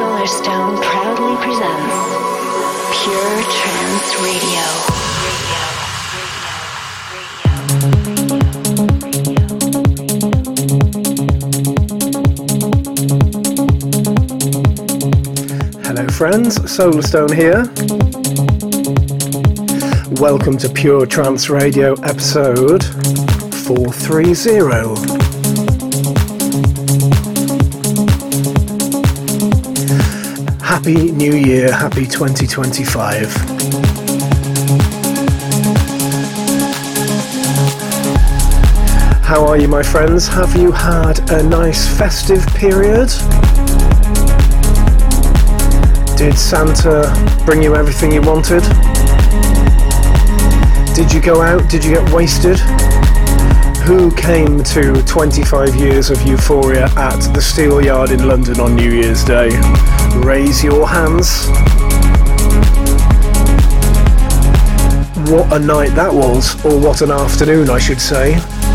Solarstone proudly presents Pure Trance Radio. Hello friends, Solarstone here. Welcome to Pure Trance Radio episode 430. Happy New Year, happy 2025. How are you, my friends? Have you had a nice festive period? Did Santa bring you everything you wanted? Did you go out? Did you get wasted? Who came to 25 years of euphoria at the Steel Yard in London on New Year's Day? Raise your hands. What a night that was, or what an afternoon I should say.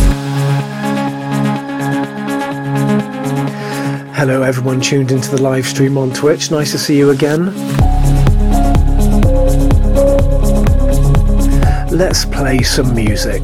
Hello everyone tuned into the live stream on Twitch, nice to see you again. Let's play some music.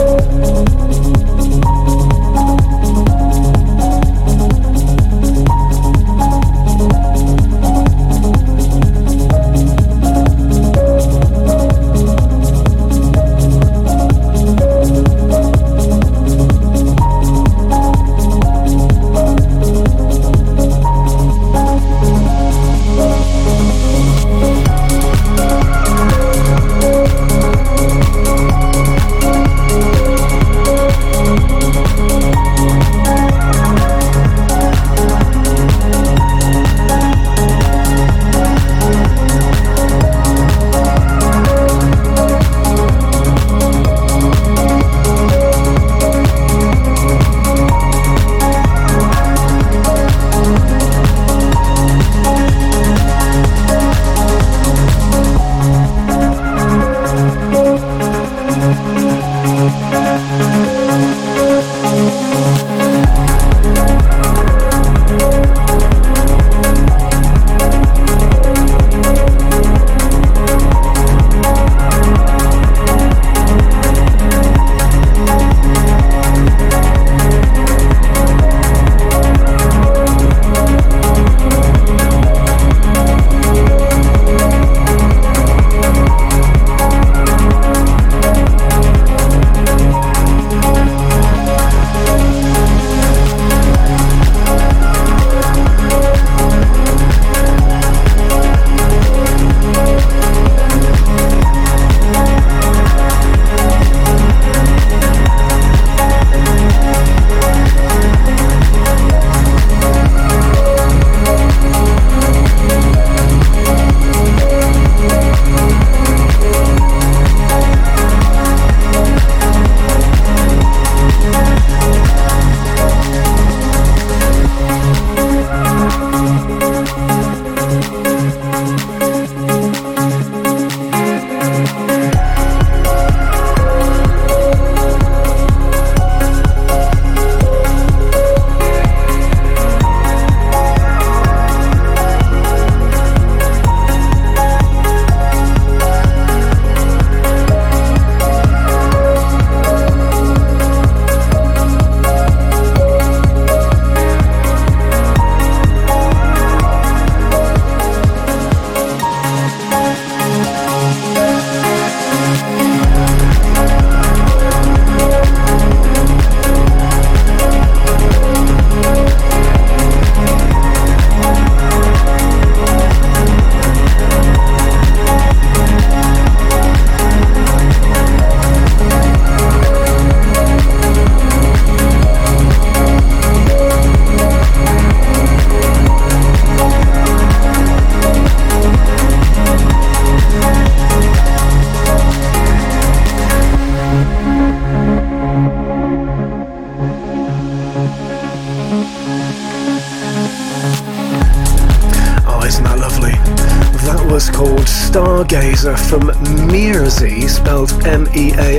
Stargazer from Mearzie, spelled Mearzie,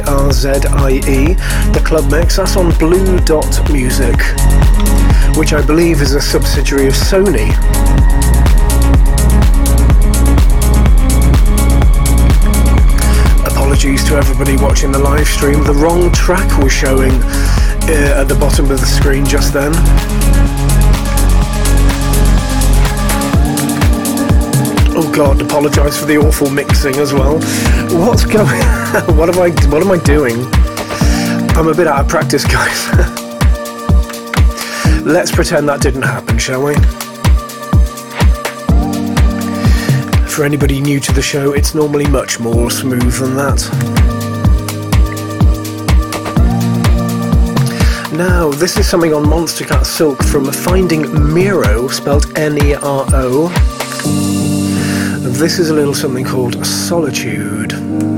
the club mix. That's on Blue Dot Music, which I believe is a subsidiary of Sony. apologies to everybody watching the live stream. The wrong track was showing at the bottom of the screen just then. Oh God, apologise for the awful mixing as well. What's going what am I doing? I'm a bit out of practice, guys. Let's pretend that didn't happen, shall we? For anybody new to the show, it's normally much more smooth than that. Now, this is something on Monstercat Silk from Finding Miro, spelled Nero. This is a little something called Solitude.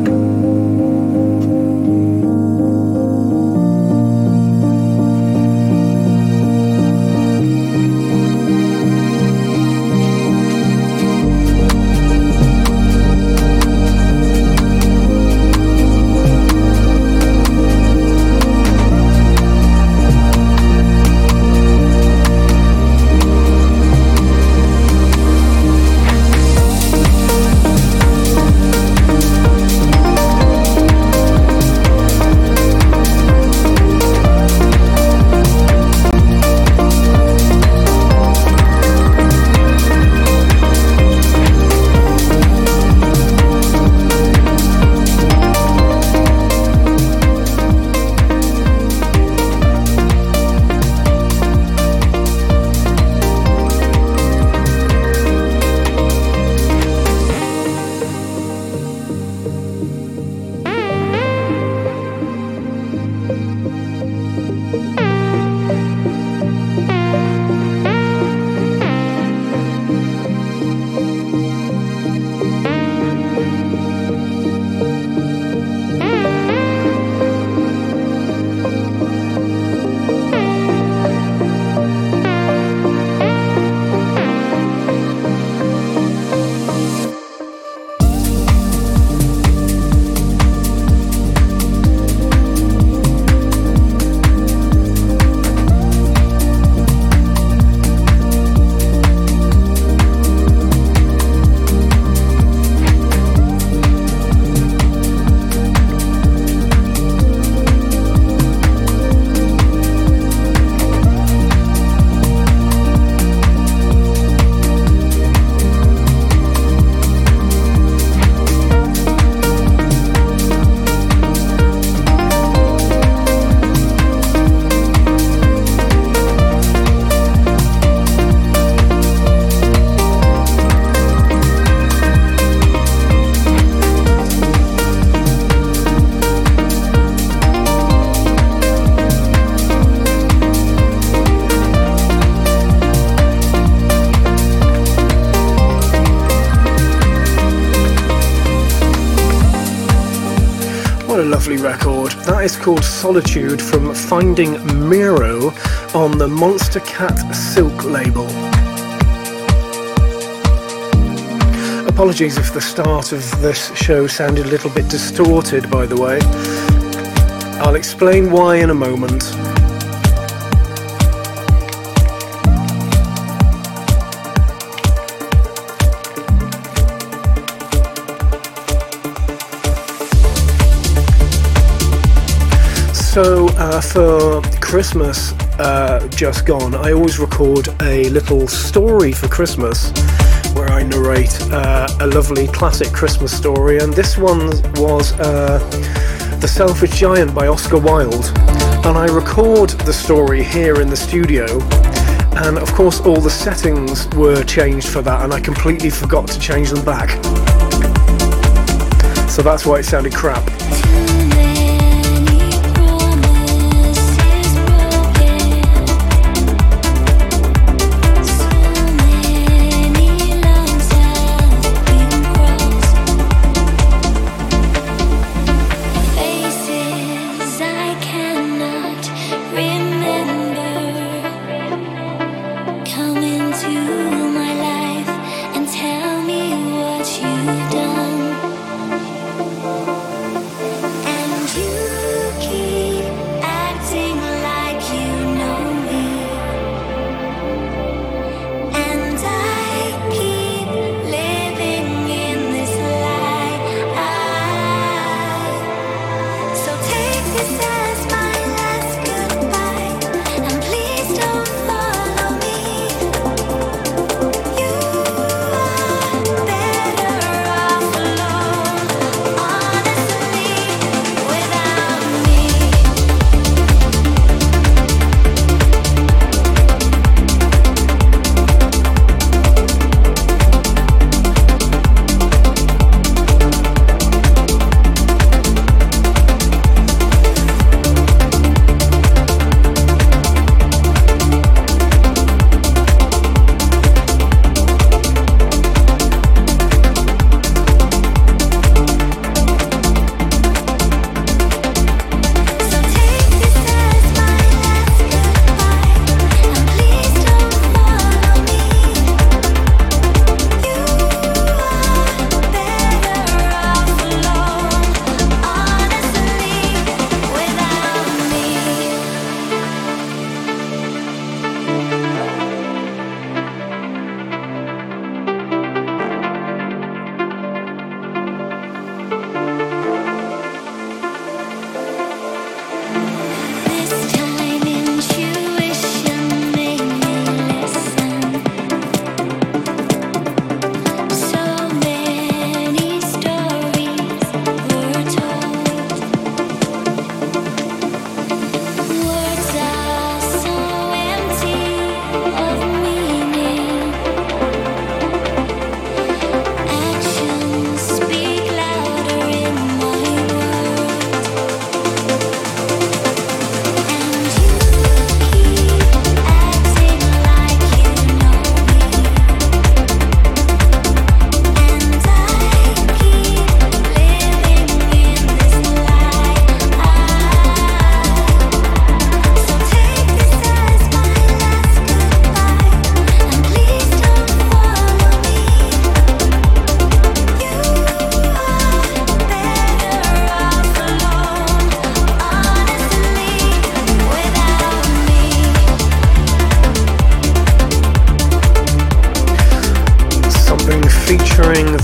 Record. That is called Solitude from Finding Miro on the Monstercat Silk label. Apologies if the start of this show sounded a little bit distorted, by the way. I'll explain why in a moment. So for Christmas just gone, I always record a little story for Christmas where I narrate a lovely classic Christmas story, and this one was The Selfish Giant by Oscar Wilde, and I record the story here in the studio, and of course all the settings were changed for that, and I completely forgot to change them back, so that's why it sounded crap. Tell me what you've done.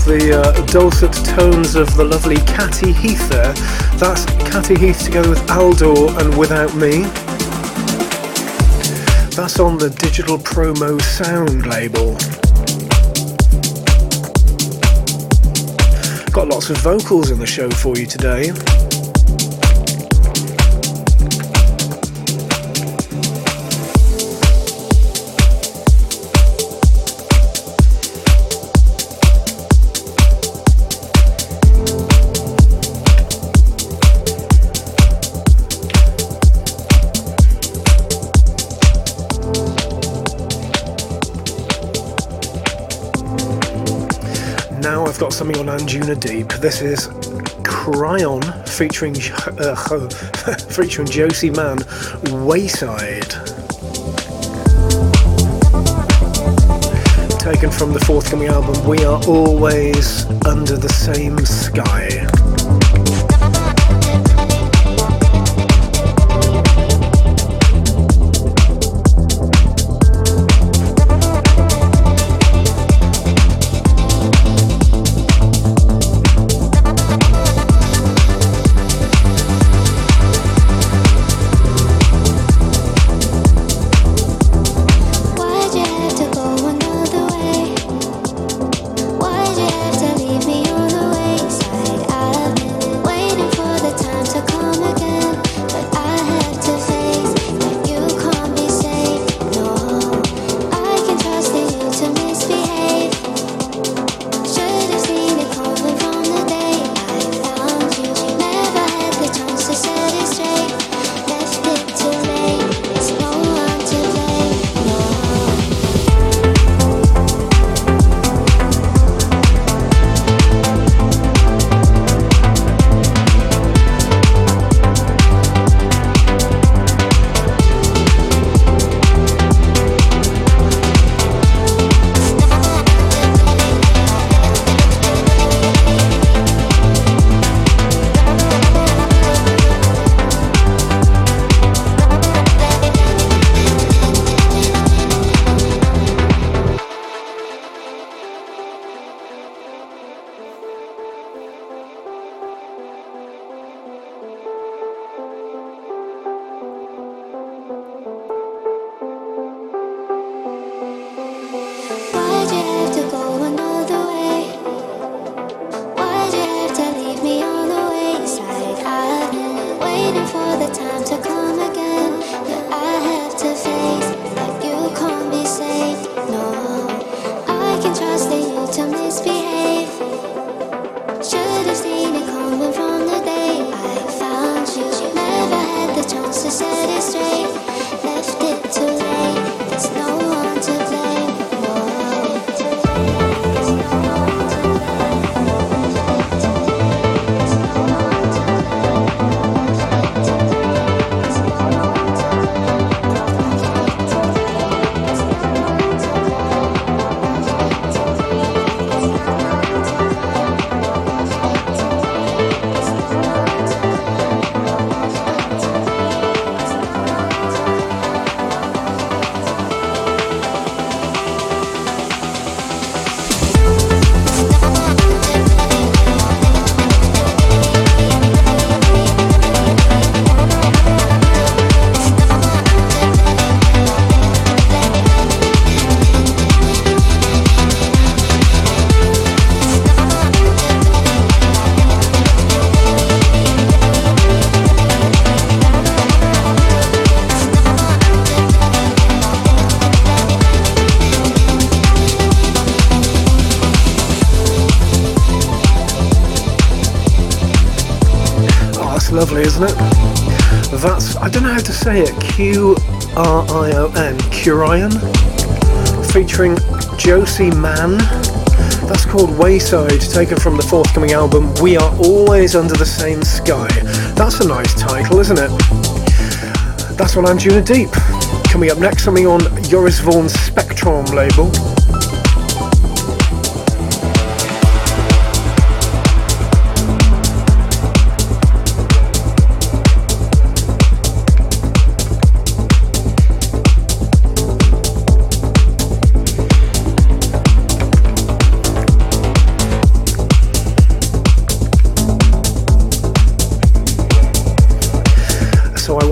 the dulcet tones of the lovely Catty Heath there. That's Catty Heath together with Aldor and Without Me. That's on the Digital Promo Sound label. Got lots of vocals in the show for you today. I've got something on Anjuna Deep. This is Cryon featuring featuring Josie Mann, Wayside. Taken from the forthcoming album We Are Always Under the Same Sky. Lovely, isn't it? That's, I don't know how to say it, Q-R-I-O-N, Curion, featuring Josie Mann. That's called Wayside, taken from the forthcoming album We Are Always Under the Same Sky. That's a nice title, isn't it? That's on Anjuna Deep. Coming up next, something on Joris Voorn's Spectrum label.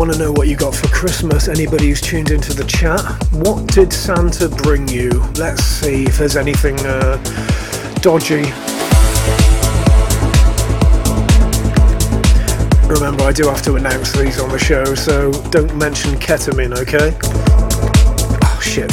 want to know what you got for Christmas. Anybody who's tuned into the chat, what did Santa bring you? Let's see if there's anything dodgy. Remember, I do have to announce these on the show, so don't mention ketamine, okay? Oh, shit.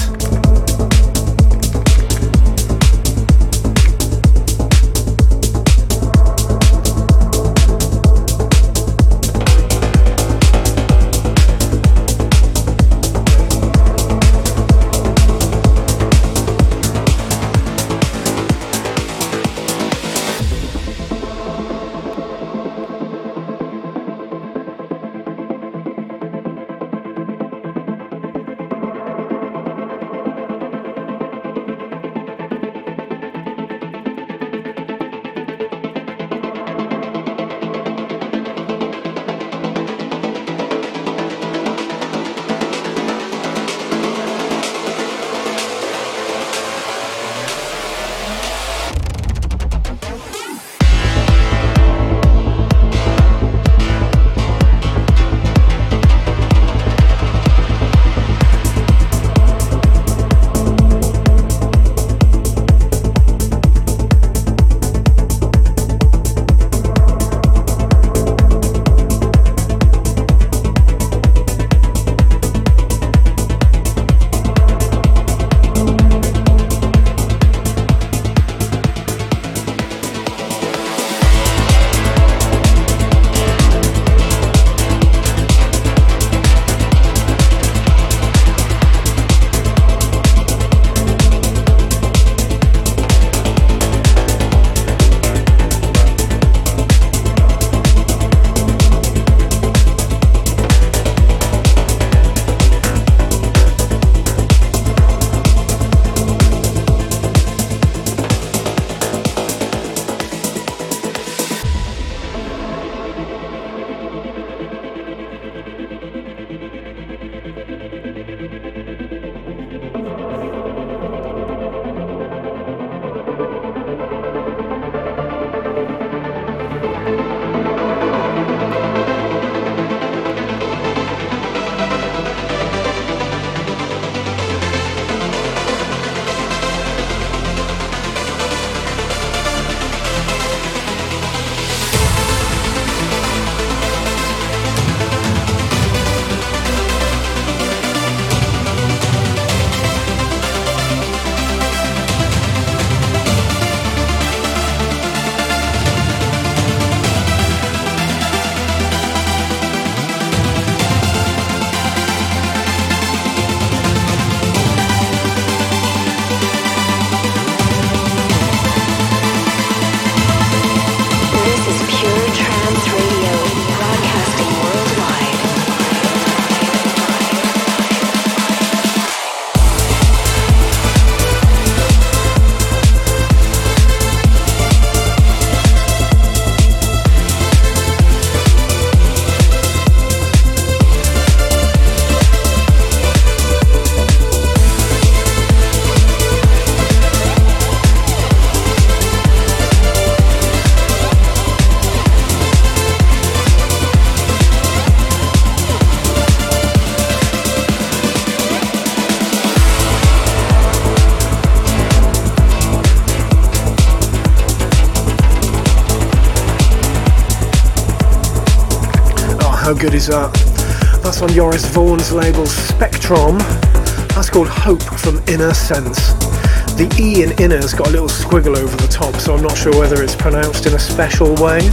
How good is that? That's on Joris Vaughan's label Spectrum. That's called Hope from Inner Sense. The E in Inner's got a little squiggle over the top, so I'm not sure whether it's pronounced in a special way.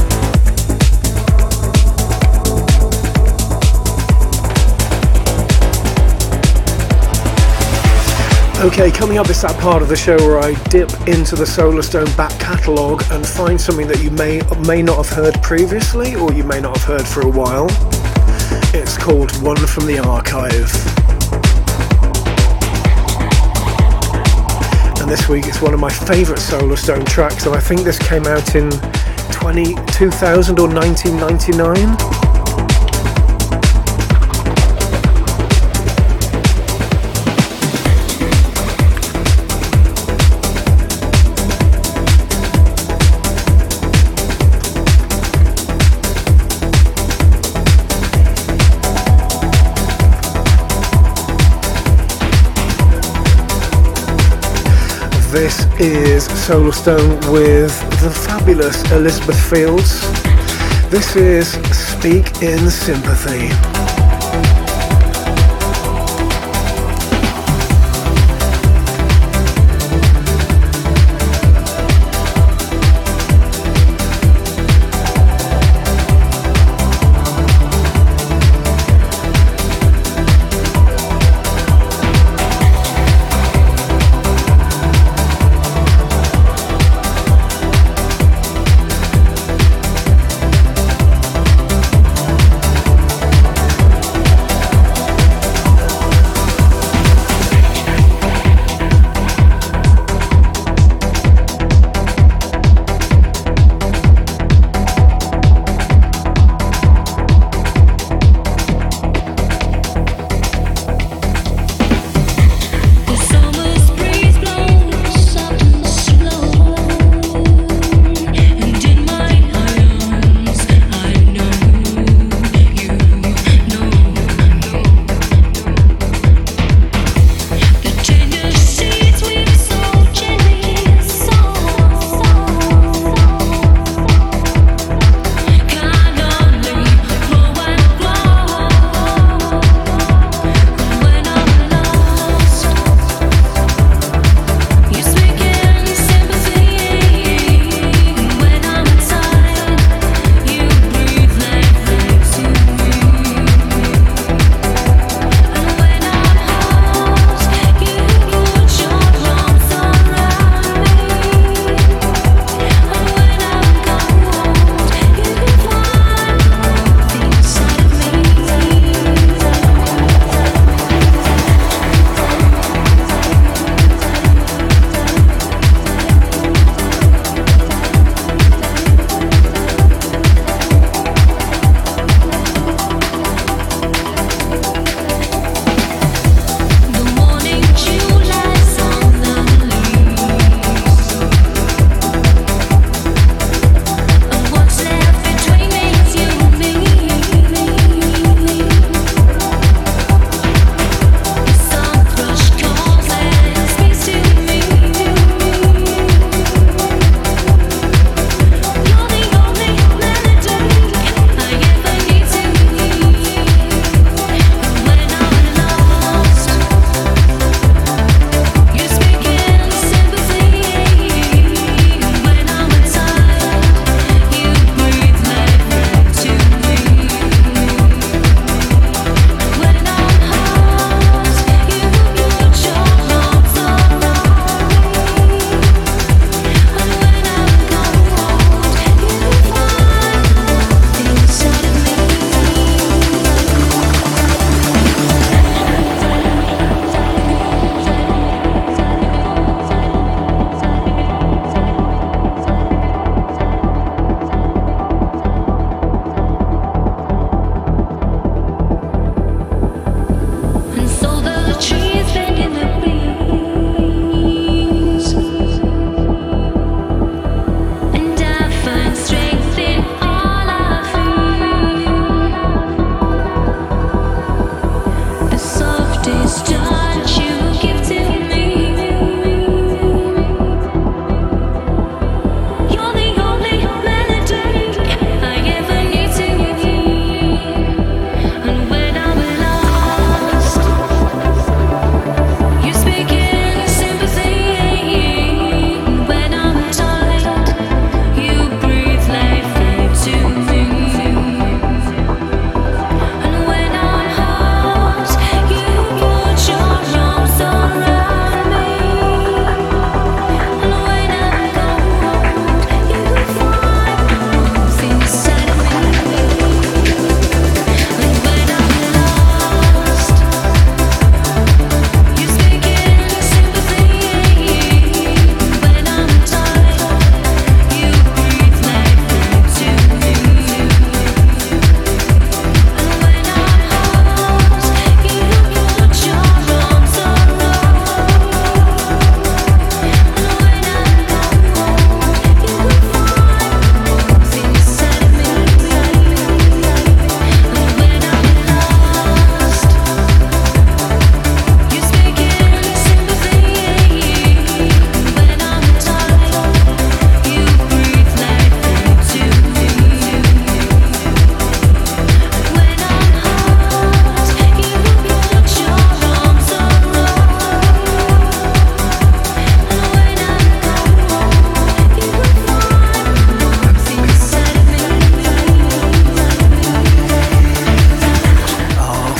Okay, coming up is that part of the show where I dip into the Solarstone back catalogue and find something that you may or may not have heard previously, or you may not have heard for a while. It's called One from the Archive. And this week it's one of my favourite Solarstone tracks, and I think this came out in 2000 or 1999. This is Solarstone with the fabulous Elizabeth Fields. This is Speak in Sympathy.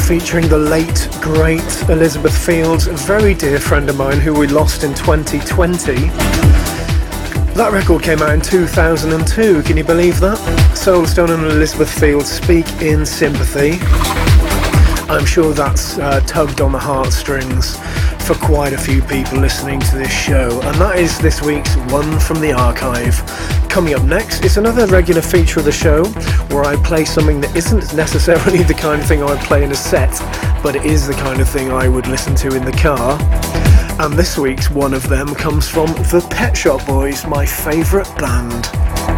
featuring the late, great Elizabeth Fields, a very dear friend of mine who we lost in 2020. That record came out in 2002, can you believe that? Soulstone and Elizabeth Fields, Speak in Sympathy. I'm sure that's tugged on the heartstrings for quite a few people listening to this show, and that is this week's One from the Archive. Coming up next, it's another regular feature of the show where I play something that isn't necessarily the kind of thing I would play in a set, but it is the kind of thing I would listen to in the car. And this week's one of them comes from the Pet Shop Boys, my favourite band.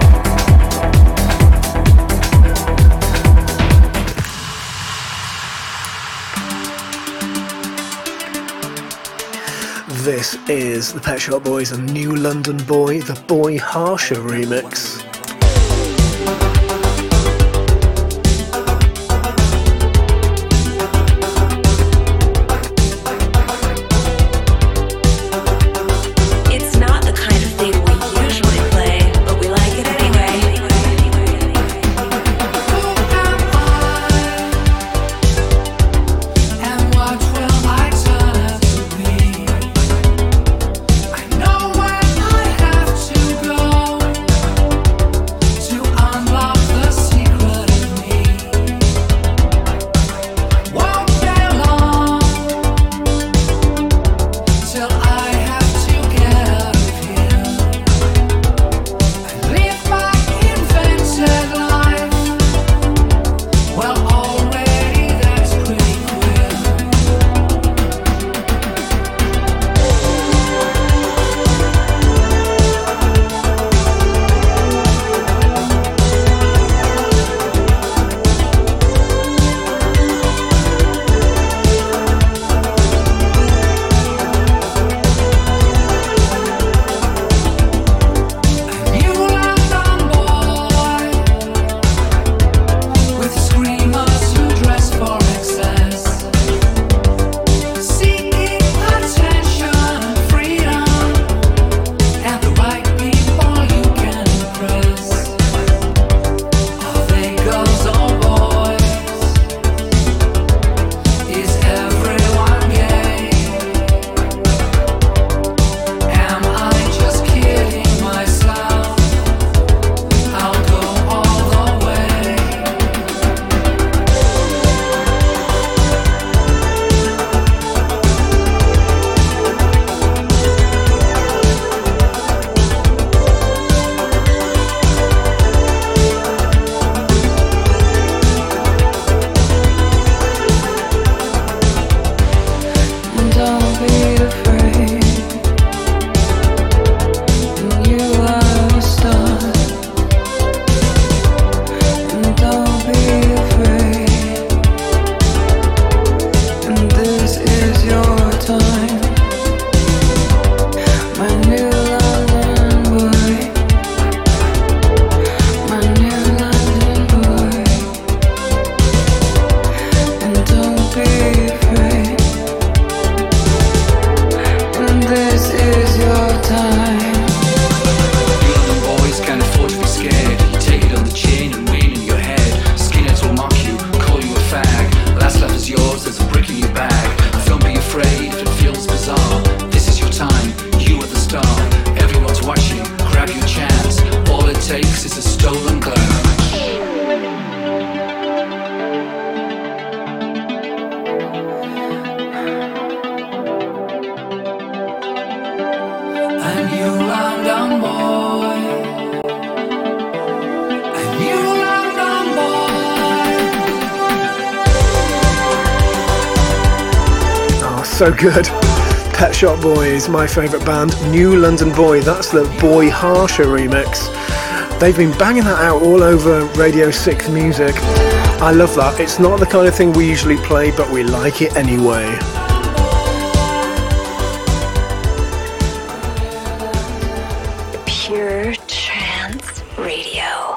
This is the Pet Shop Boys and New London Boy, the Boy Harsher remix. So good. Pet Shop Boys, my favourite band. New London Boy, that's the Boy Harsher remix. They've been banging that out all over Radio 6 Music. I love that. It's not the kind of thing we usually play, but we like it anyway. Pure Trance Radio.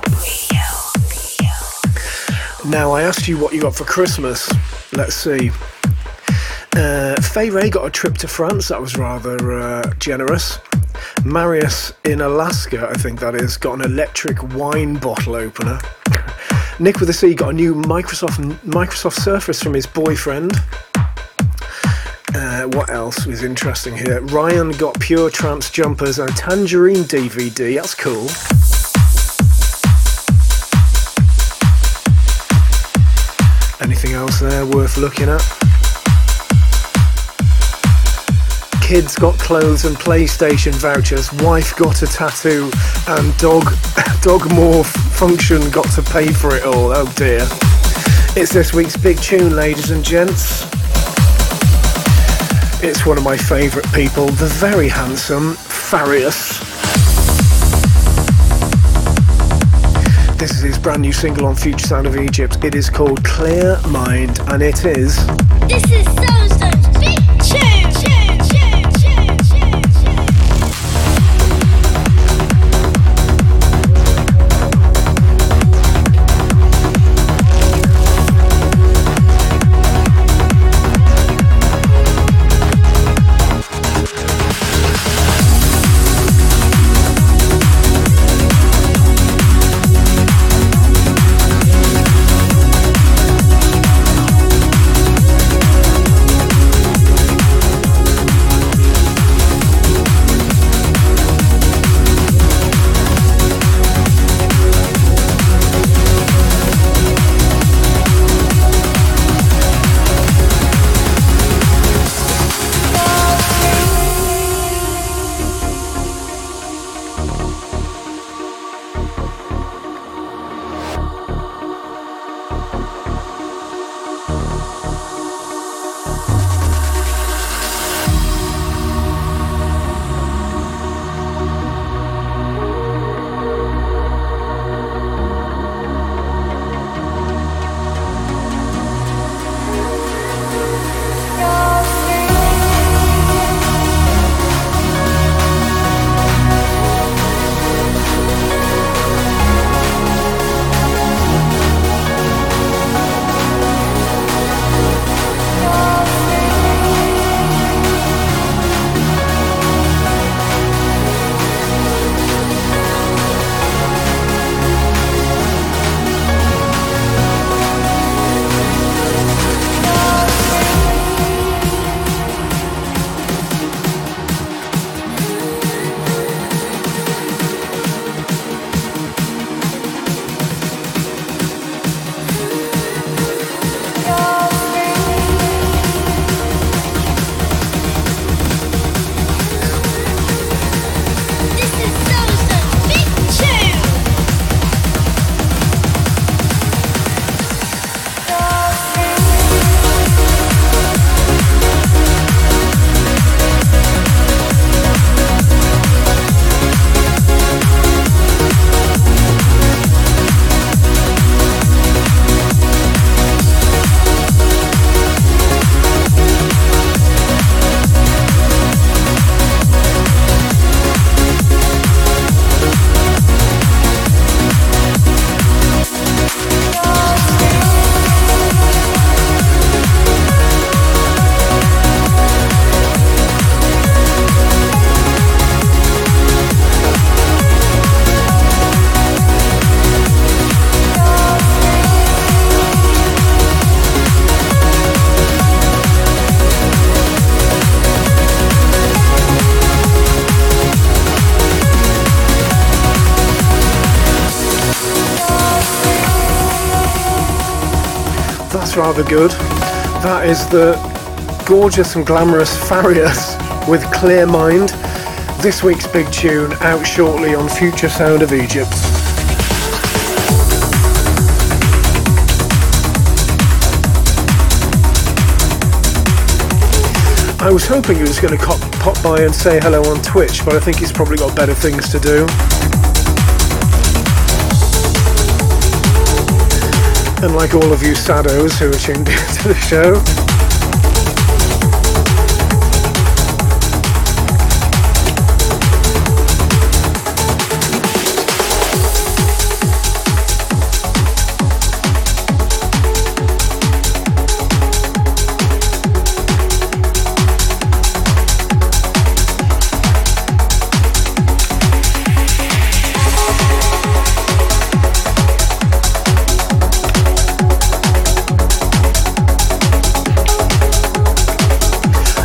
Now, I asked you what you got for Christmas. Let's see. Fay Ray got a trip to France. That was rather generous. Marius in Alaska, I think that is, got an electric wine bottle opener. Nick with a C got a new Microsoft Surface from his boyfriend. What else was interesting here? Ryan got Pure Trance jumpers and a Tangerine DVD. That's cool. Anything else there worth looking at? Kids got clothes and PlayStation vouchers. Wife got a tattoo, and dog morph function got to pay for it all. Oh dear. It's this week's big tune, ladies and gents. It's one of my favourite people, the very handsome Farius. This is his brand new single on Future Sound of Egypt. It is called Clear Mind, and it is... This is Soundstone's big tune. Rather good. That is the gorgeous and glamorous Farius with Clear Mind. This week's big tune out shortly on Future Sound of Egypt. I was hoping he was going to pop by and say hello on Twitch, but I think he's probably got better things to do. And like all of you saddos who are tuned into the show,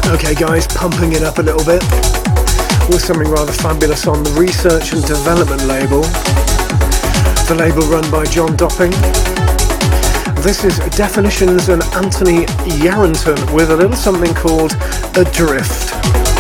Okay guys, pumping it up a little bit with something rather fabulous on the Research and Development label. The label run by John Dopping. This is Definitions and Anthony Yarrington with a little something called Adrift.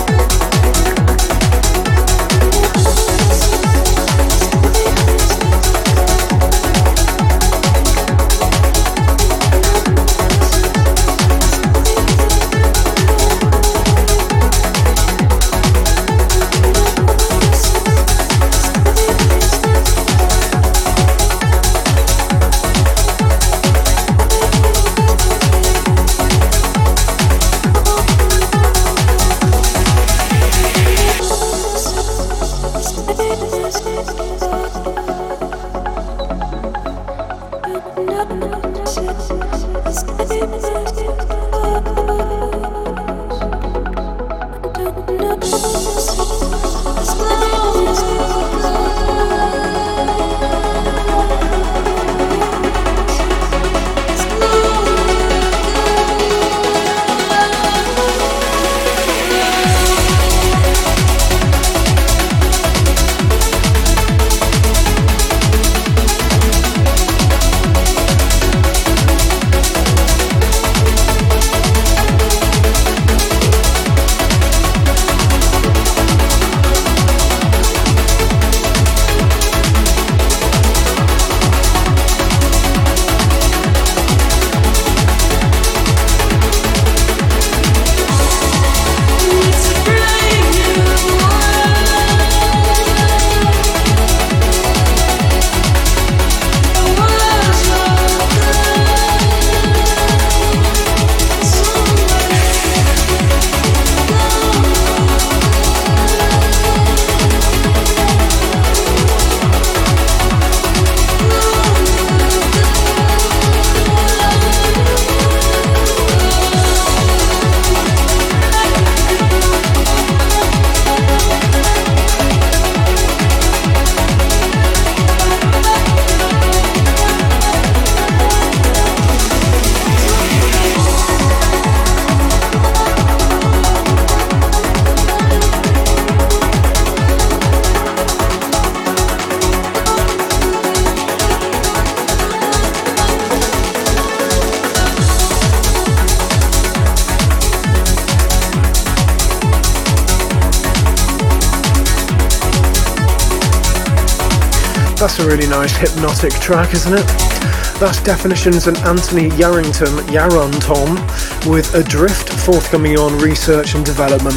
That's a really nice hypnotic track, isn't it? That's Definitions and Anthony Yarrington, Yaron Tom, with Adrift, forthcoming on Research and Development.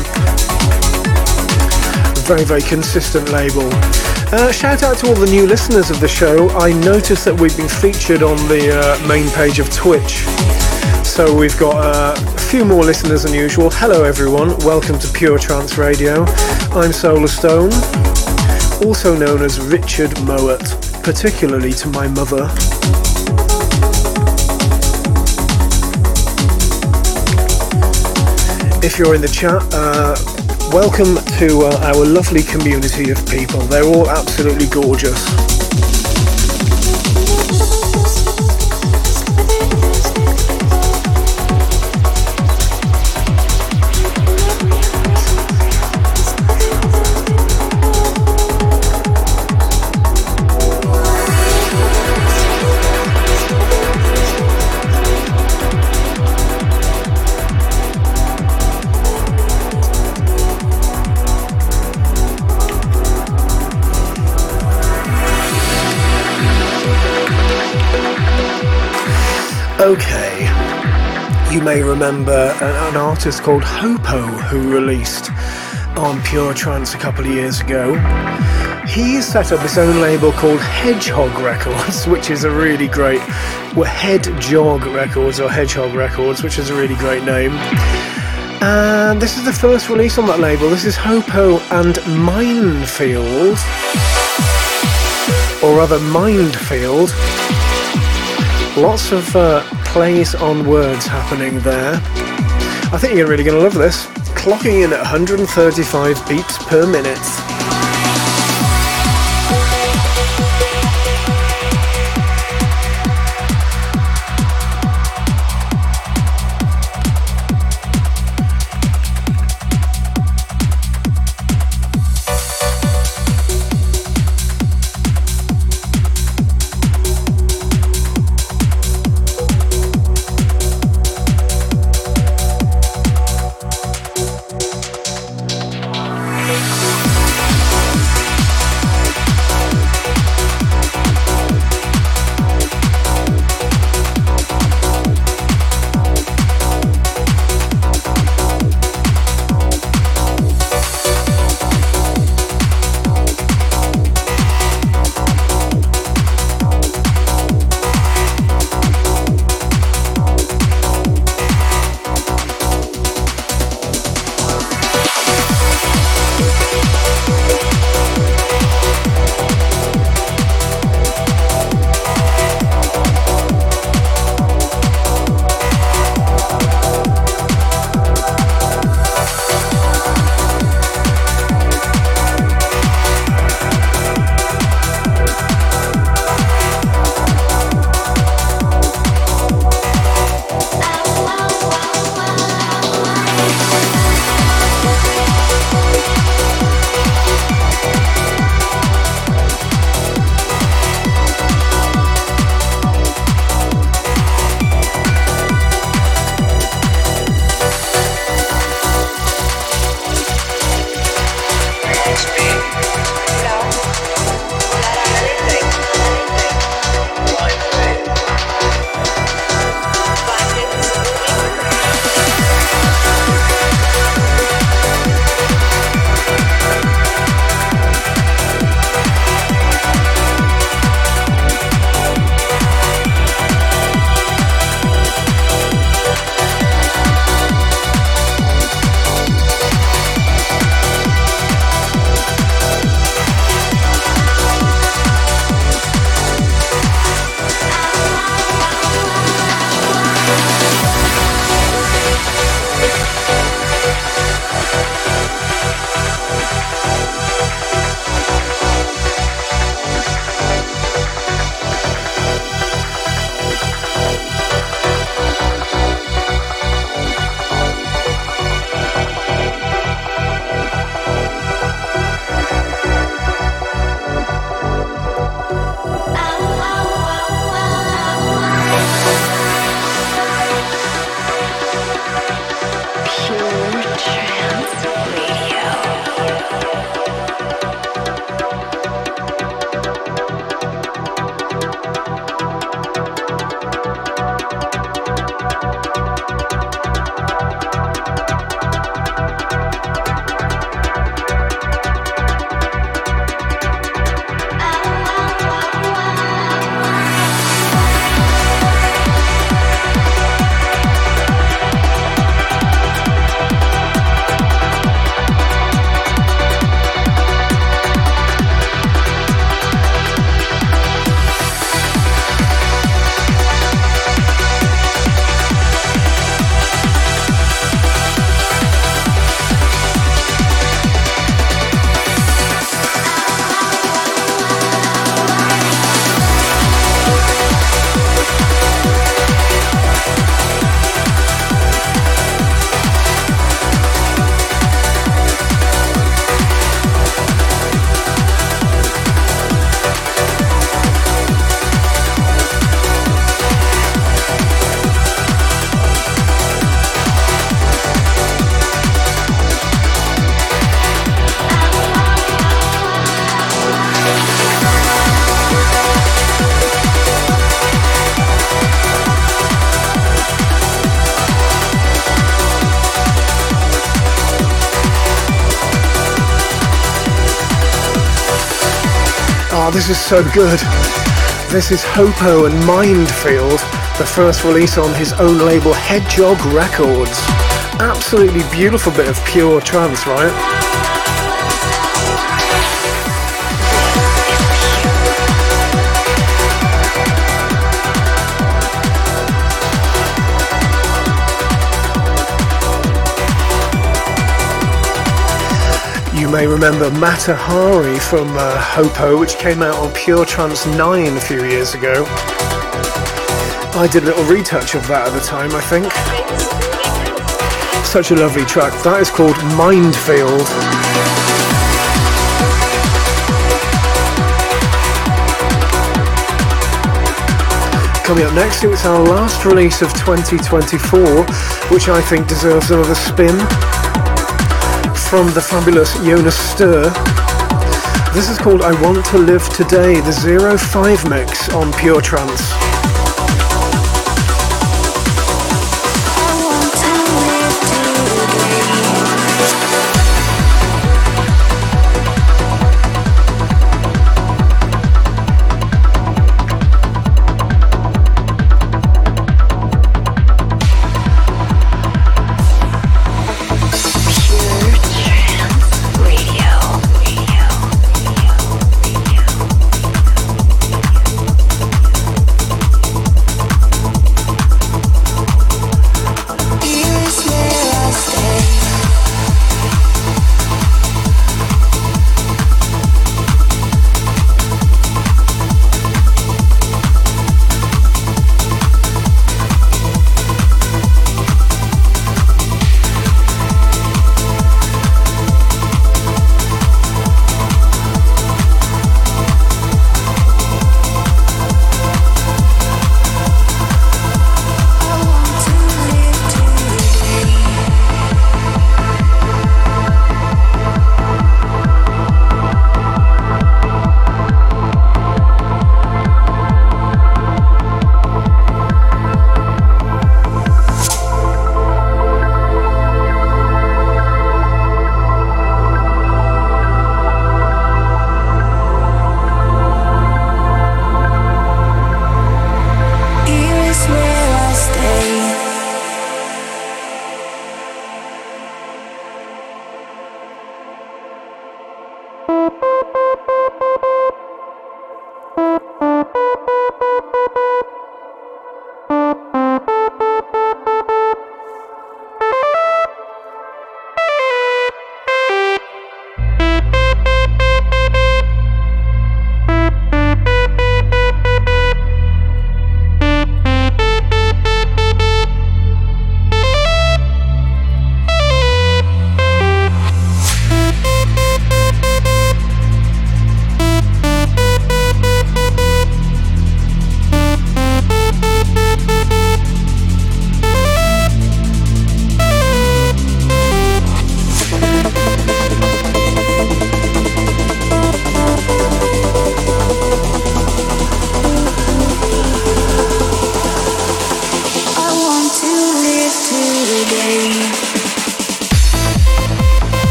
Very, very consistent label. Shout out to all the new listeners of the show. I noticed that we've been featured on the main page of Twitch. So we've got a few more listeners than usual. Hello everyone, welcome to Pure Trance Radio. I'm Solar Stone, also known as Richard Mowat, particularly to my mother. If you're in the chat, welcome to our lovely community of people. They're all absolutely gorgeous. Okay, you may remember an artist called Hopo who released on Pure Trance a couple of years ago. He set up his own label called Hedgehog Records, which is a really great, Hedgehog Records or Hedgehog Records, which is a really great name. And this is the first release on that label. This is Hopo and Minefield, or rather Mindfield. Lots of plays on words happening there. I think you're really going to love this. Clocking in at 135 beats per minute. This is so good. This is Hopo and Mindfield, the first release on his own label Hedgehog Records. Absolutely beautiful bit of pure trance, right? You may remember Matahari from Hopo, which came out on Pure Trance 9 a few years ago. I did a little retouch of that at the time, I think. Such a lovely track. That is called Mindfield. Coming up next, it's our last release of 2024, which I think deserves another spin. From the fabulous Jonas Stur. This is called I Want to Live Today, the 05 mix on Pure Trance.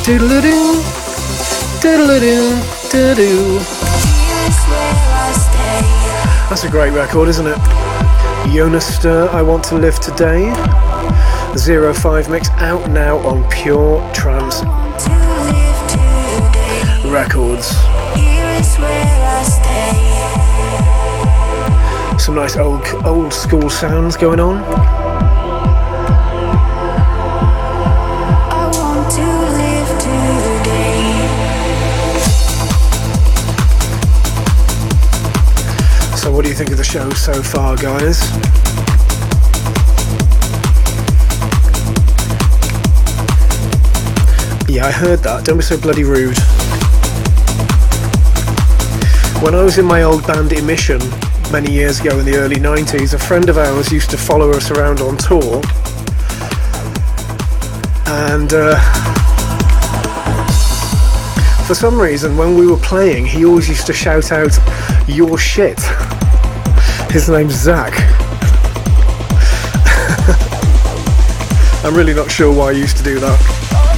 Doodle-doo, doodle-doo, doodle-doo. That's a great record, isn't it? Jonas Stur, I Want to Live Today. 05 mix out now on Pure Trance Records. Some nice old school sounds going on. So what do you think of the show so far, guys? Yeah, I heard that. Don't be so bloody rude. When I was in my old band Emission many years ago in the early 90s, a friend of ours used to follow us around on tour. And for some reason, when we were playing, he always used to shout out, "Your shit." His name's Zach. I'm really not sure why he used to do that.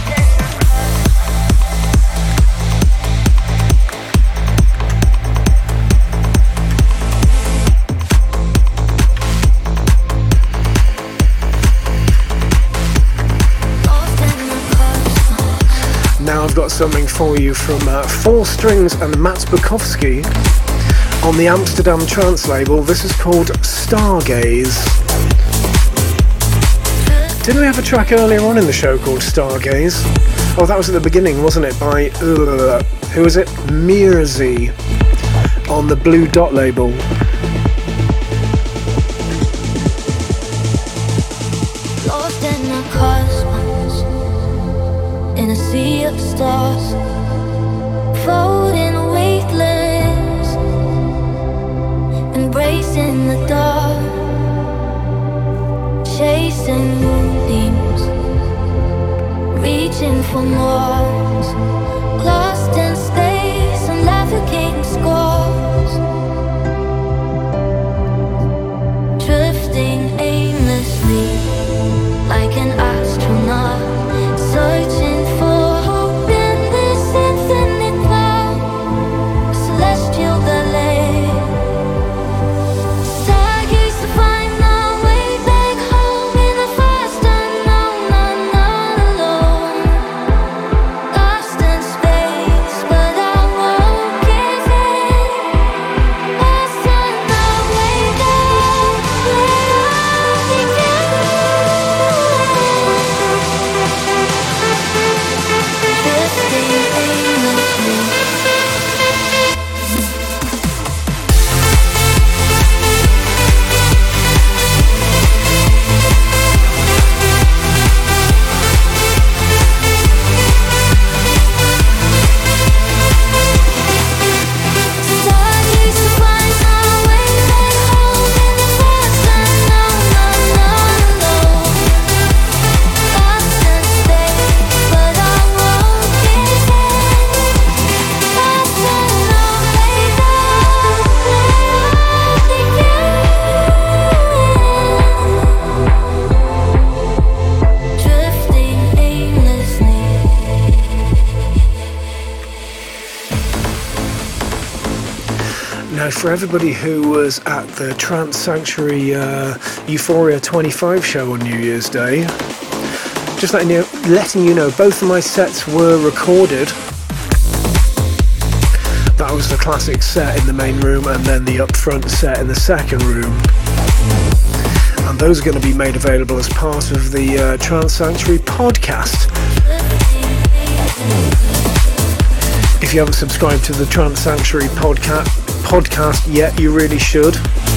Now I've got something for you from Four Strings and Matt Bukowski on the Amsterdam Trance label. This is called Stargaze. Didn't we have a track earlier on in the show called Stargaze? Oh, that was at the beginning, wasn't it? By, who was it? Mirzi on the Blue Dot label. Lost in the cosmos, in a sea of stars, floating weightless, embracing the dark, chasing moonbeams, reaching for Mars, lost in space and navigating scars, drifting aimlessly like an astronaut, searching for hope in this infinite cloud, a celestial ballet. Stargaze to find our way back home in the vast unknown. I'm not alone, lost in space, but I won't give in. Lost on our way down, where I begin. Drifting aimlessly. Stargaze to find our way back home in the vast unknown. I'm not alone, lost in space, but I won't give in. Lost on our way down, where I begin. Drifting aimlessly. Now, for everybody who was at the Trance Sanctuary Euphoria 25 show on New Year's Day, just letting you know, both of my sets were recorded. That was the classic set in the main room and then the upfront set in the second room. And those are going to be made available as part of the Trance Sanctuary podcast. If you haven't subscribed to the Trance Sanctuary podcast yet, you really should.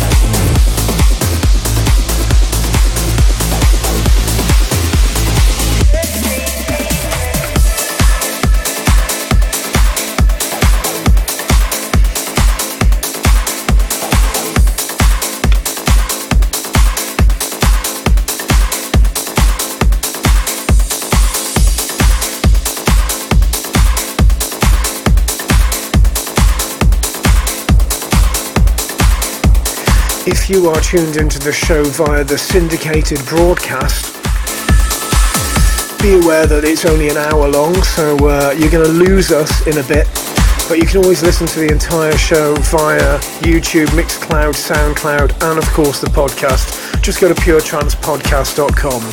If you are tuned into the show via the syndicated broadcast, be aware that it's only an hour long, so you're going to lose us in a bit. But you can always listen to the entire show via YouTube, Mixcloud, Soundcloud, and of course the podcast. Just go to puretrancepodcast.com.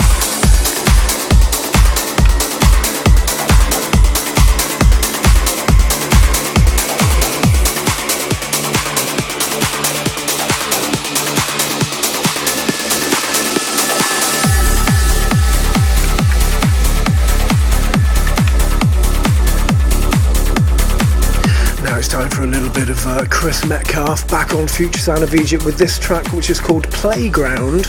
It's time for a little bit of Chris Metcalf back on Future Sound of Egypt with this track, which is called Playground.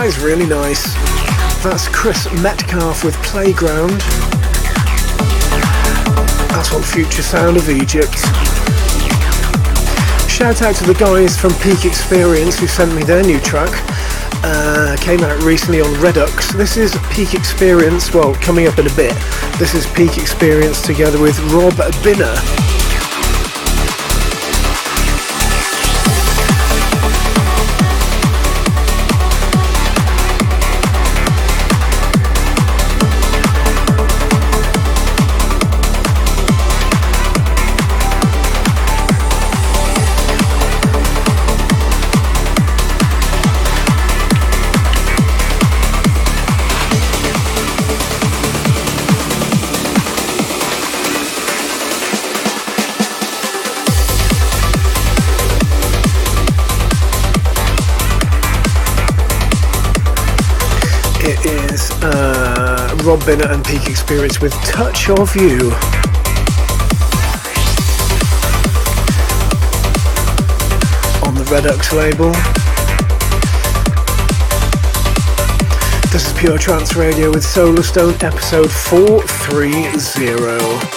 That is really nice. That's Chris Metcalf with Playground. That's on Future Sound of Egypt. Shout out to the guys from Peak Experience who sent me their new track. Came out recently on Redux. This is Peak Experience, well, coming up in a bit. This is Peak Experience together with Rob Binner. Rob Binner and Peak Experience with Touch of You. On the Redux label. This is Pure Trance Radio with Solarstone episode 430.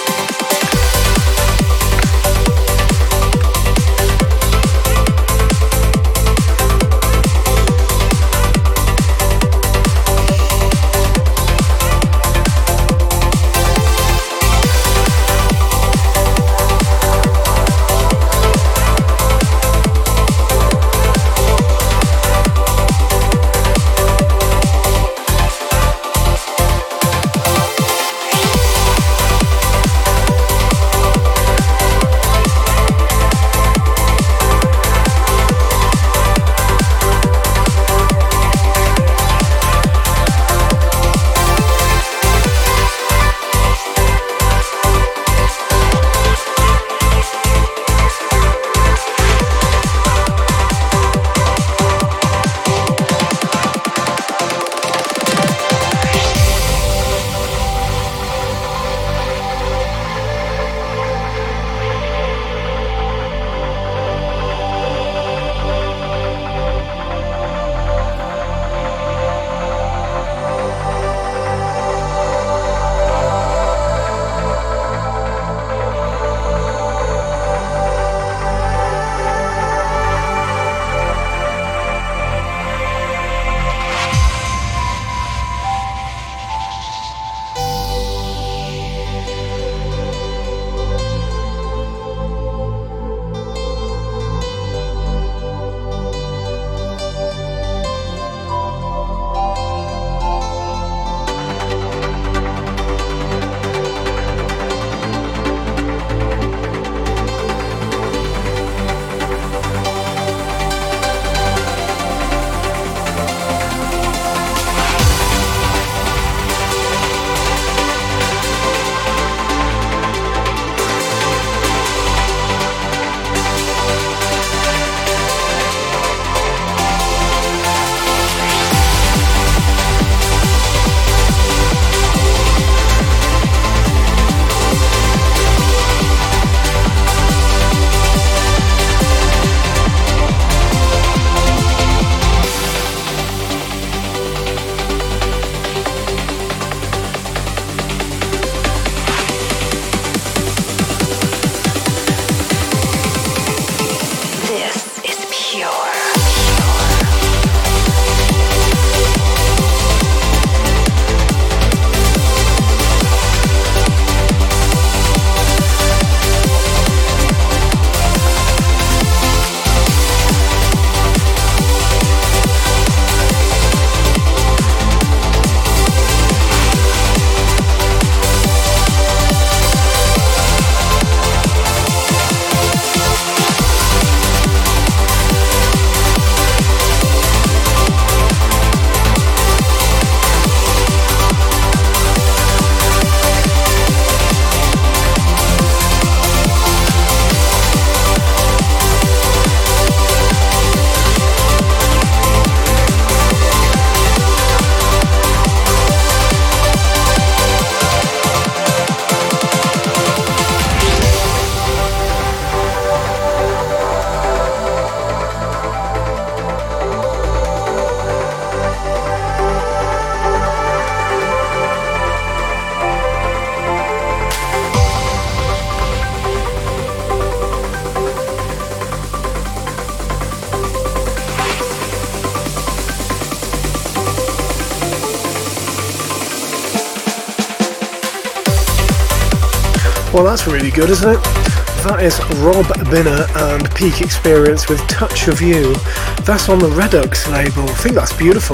Well, that's really good, isn't it? That is Rob Binner and Peak Experience with Touch of You. That's on the Redux label. I think that's beautiful.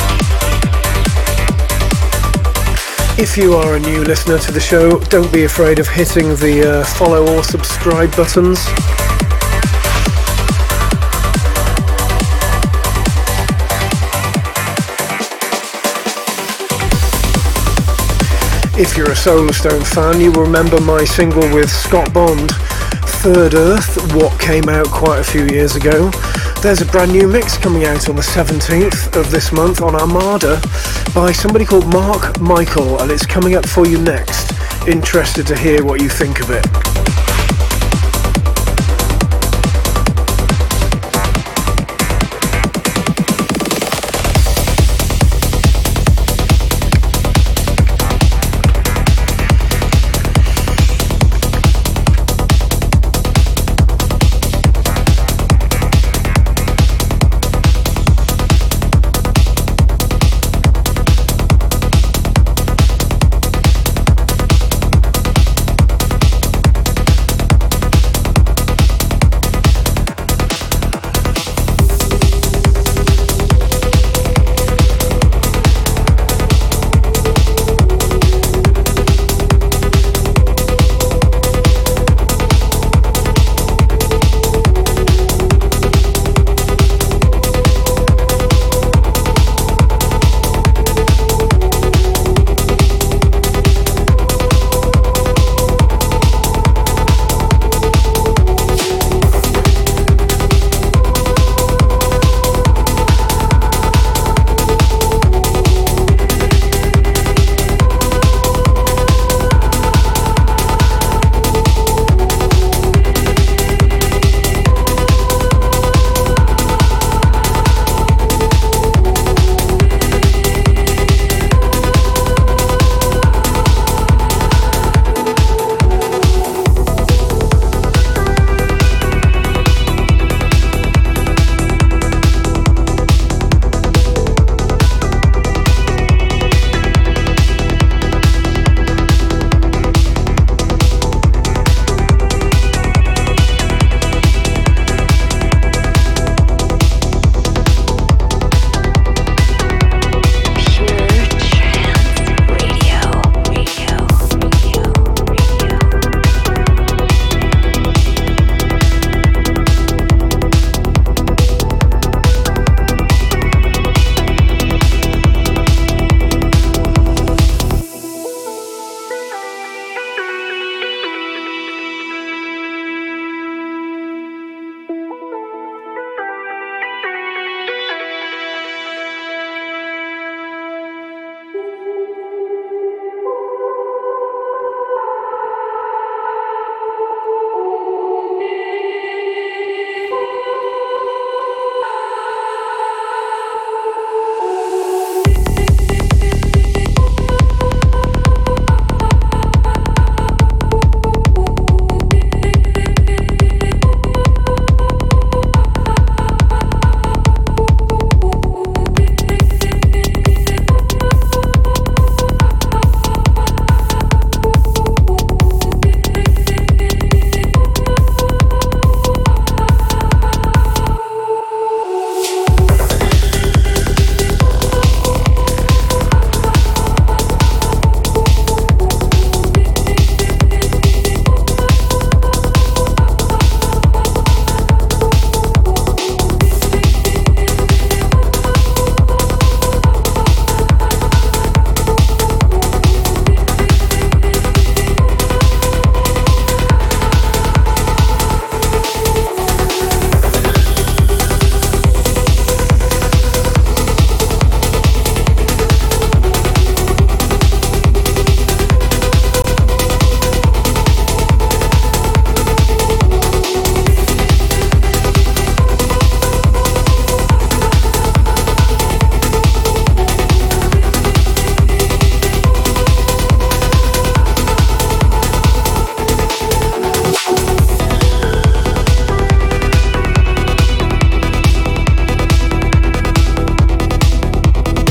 If you are a new listener to the show, don't be afraid of hitting the follow or subscribe buttons. If you're a Solarstone fan, you will remember my single with Scott Bond, Third Earth, what came out quite a few years ago. There's a brand new mix coming out on the 17th of this month on Armada by somebody called Mark Michael, and it's coming up for you next. Interested to hear what you think of it.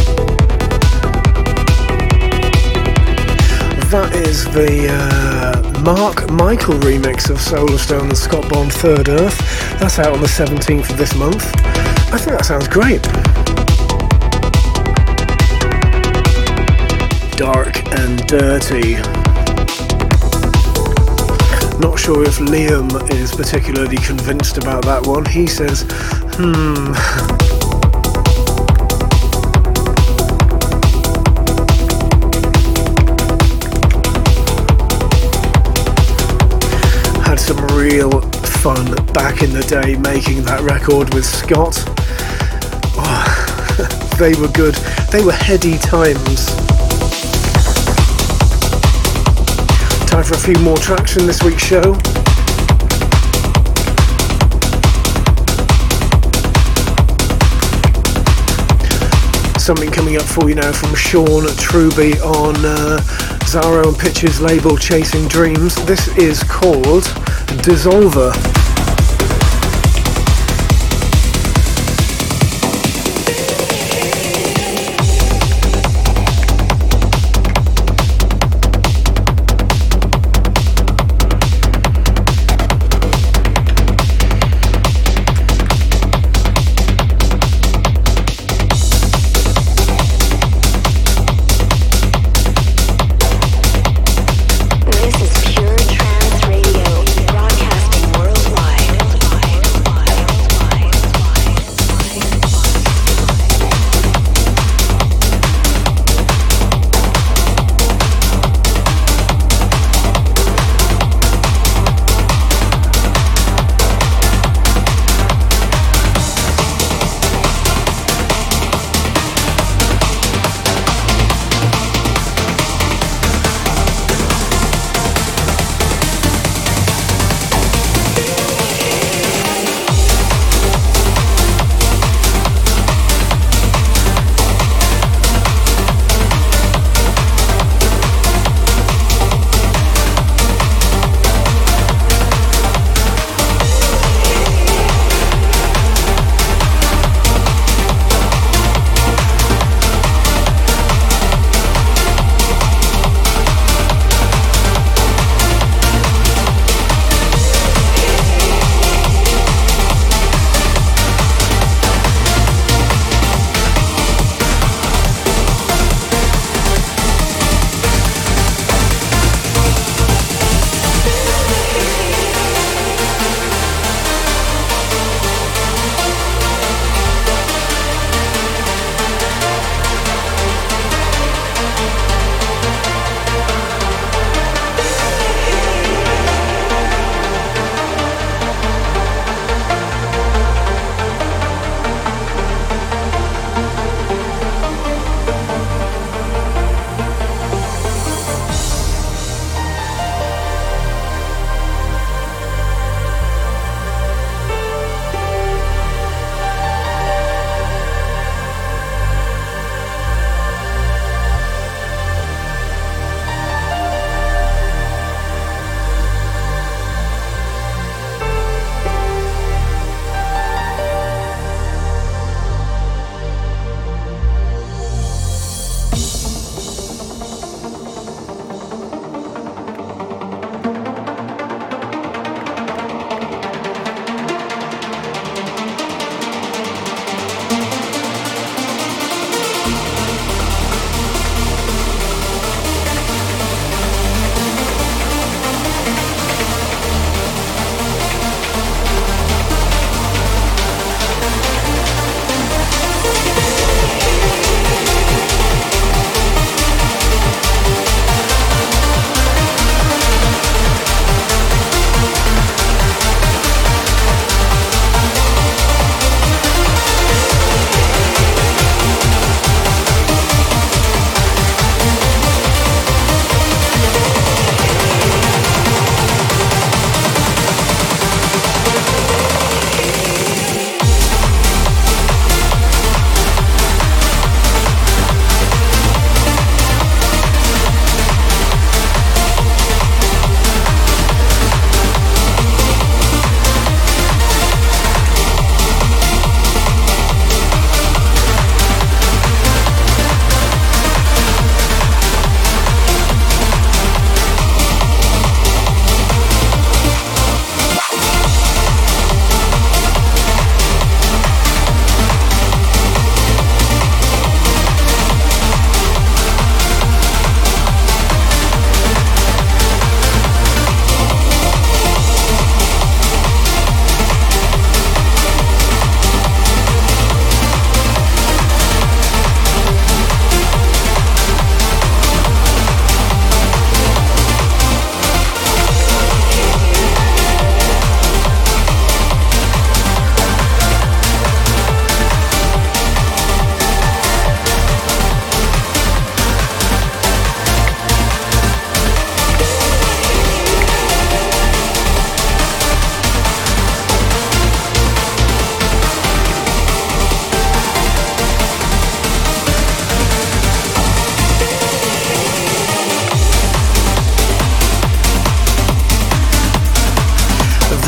That is the Mark Michael remix of Solarstone and Scott Bond Third Earth. That's out on the 17th of this month. I think that sounds great. Dark and Dirty. Not sure if Liam is particularly convinced about that one. He says, Had some real fun back in the day making that record with Scott. Oh, they were good. They were heady times. Time for a few more tracks in this week's show. Something coming up for you now from Sean Truby on Zaro and Pitch's label Chasing Dreams. This is called Dissolver. This is Pure Trance Radio, broadcasting worldwide.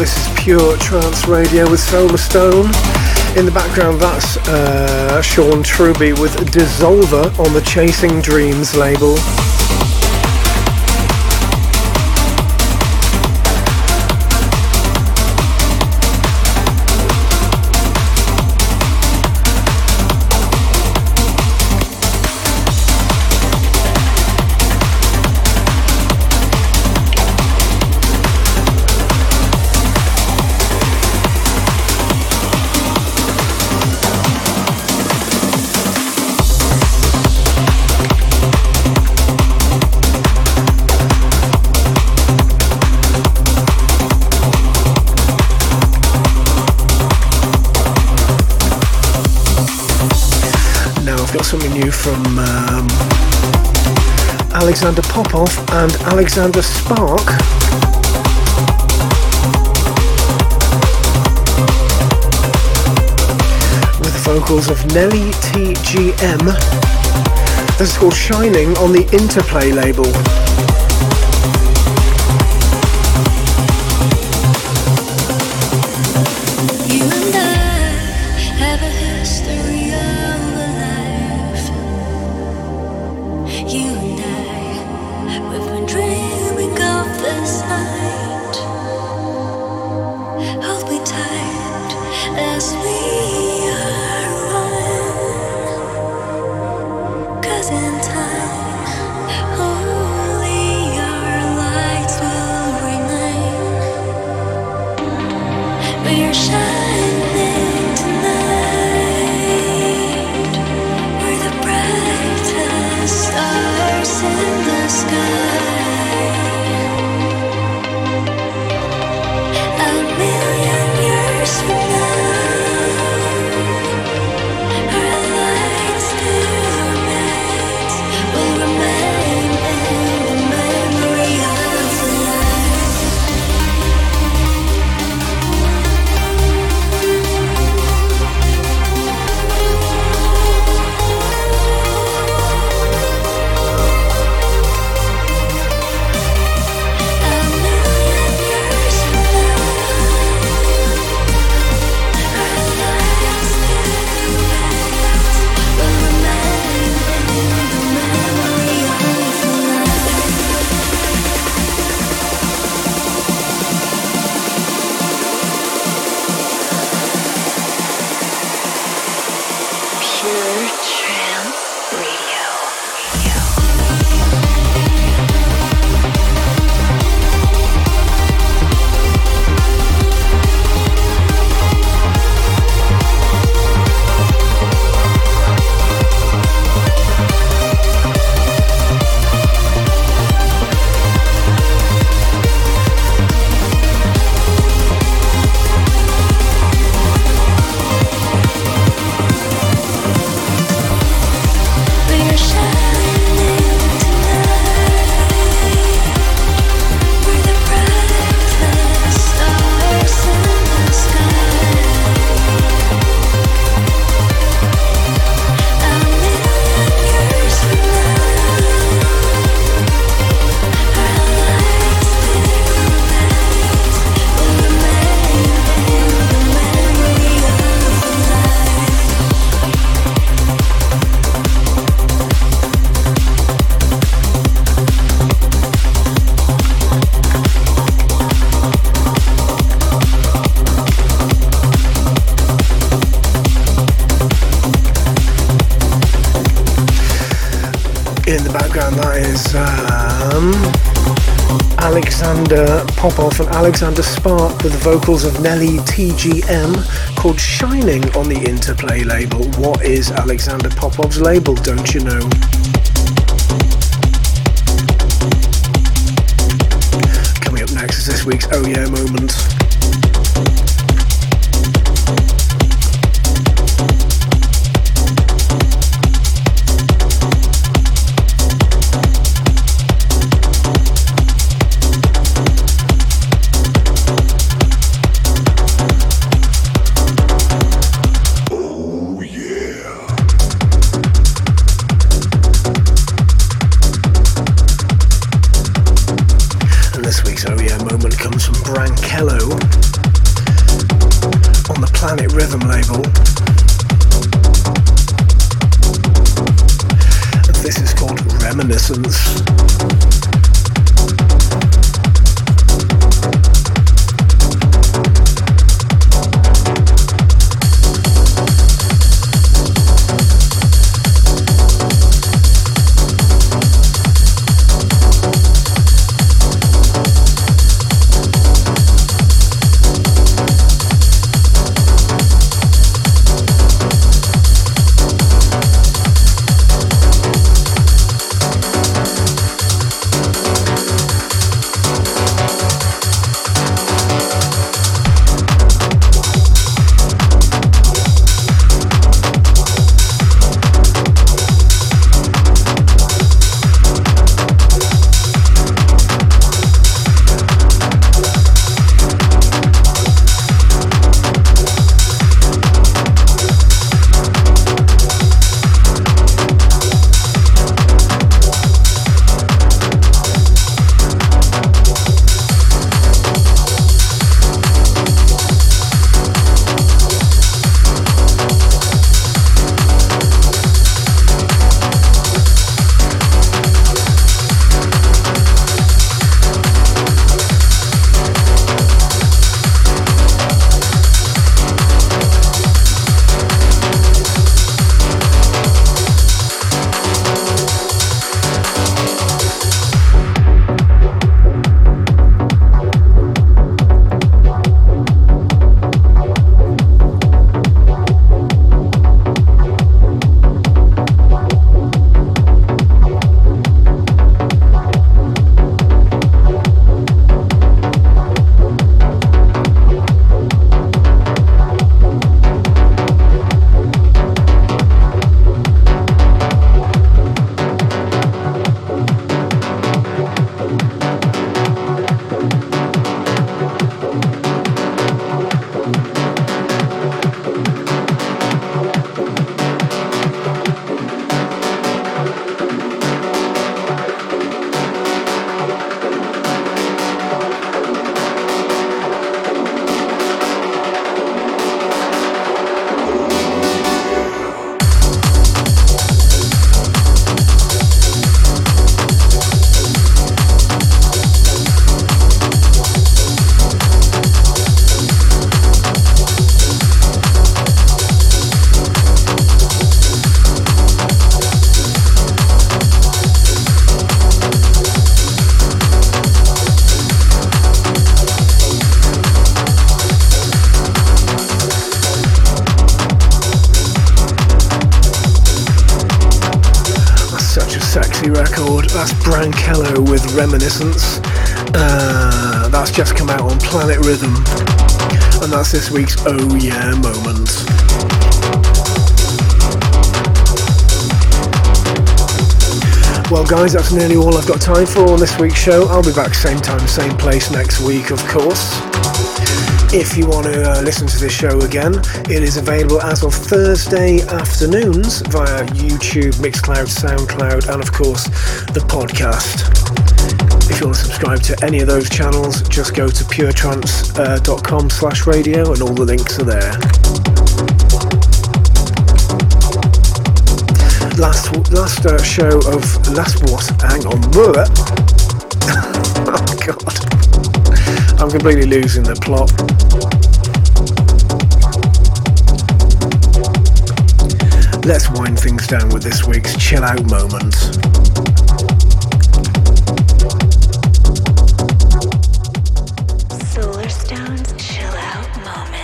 This is Pure Trance Radio with Solar Stone. In the background, that's Sean Truby with Dissolver on the Chasing Dreams label. Something new from Alexander Popov and Alexander Spark. With vocals of Nelly TGM. This is called Shining on the Interplay label. You and I have a history of a life. You and I, we've been dreaming of this night. Hold me tight as we are one. 'Cause in time, only our lights will remain. We're shining tonight. We're the brightest stars in the sky. A million years from now, our lights still remains. Will remain in the memory of the light. Pure Trance Radio. We're shining tonight. We're the brightest stars in the sky. A million years from now, our lights still remains. Will remain in the memory of the light. In the background, that is Alexander Popov and Alexander Spark with the vocals of Nelly TGM, called Shining on the Interplay label. What is Alexander Popov's label, don't you know? Coming up next is this week's Oh Yeah moment. This week's Oh Yeah moment comes from Brankello. Planet Rhythm label. And this is called Reminiscence. Record. That's Brankello with Reminiscence. That's just come out on Planet Rhythm, and that's this week's Oh Yeah moment. Well guys, that's nearly all I've got time for on this week's show. I'll be back same time, same place next week, of course. If you want to listen to this show again, it is available as of Thursday afternoons via YouTube, Mixcloud, Soundcloud, and of course the podcast. If you want to subscribe to any of those channels, just go to puretrance.com/radio and all the links are there. Hang on. Oh God. I'm completely losing the plot. Let's wind things down with this week's chill out moment. Solarstone's chill out moment.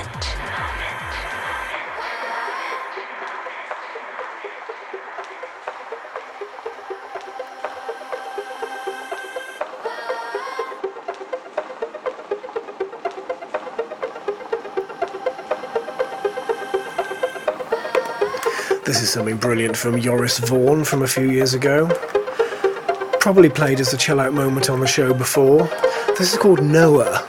This is something brilliant from Joris Vaughan from a few years ago. Probably played as a chill out moment on the show before. This is called Noah.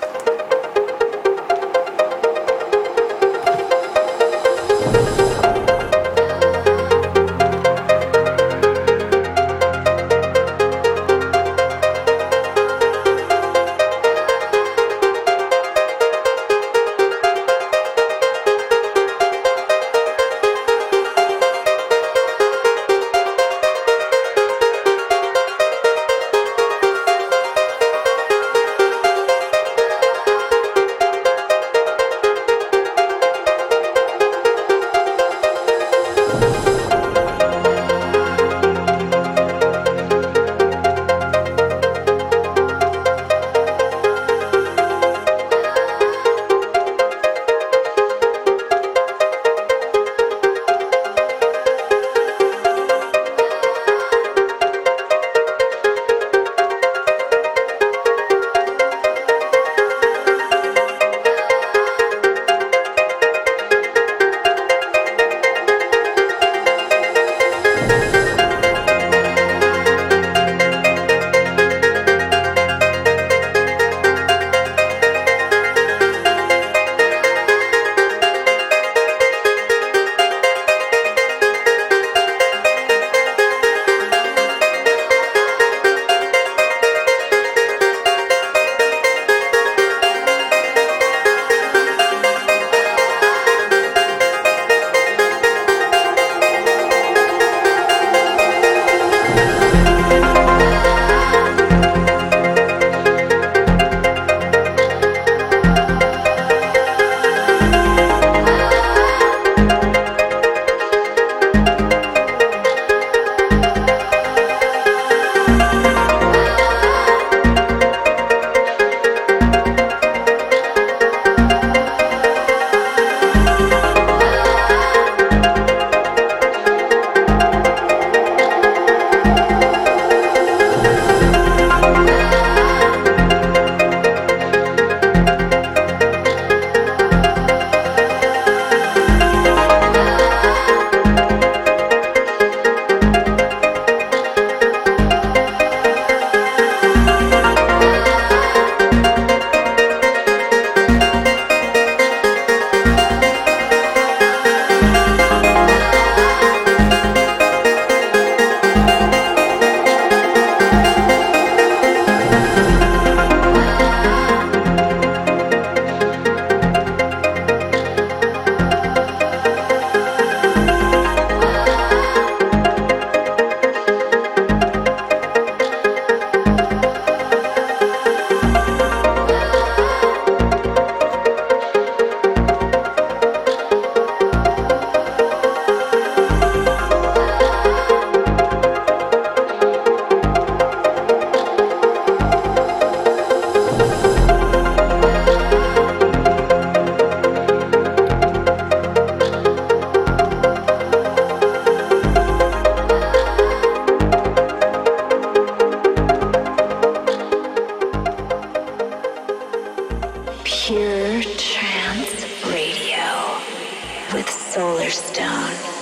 Pure Trance Radio with Solarstone.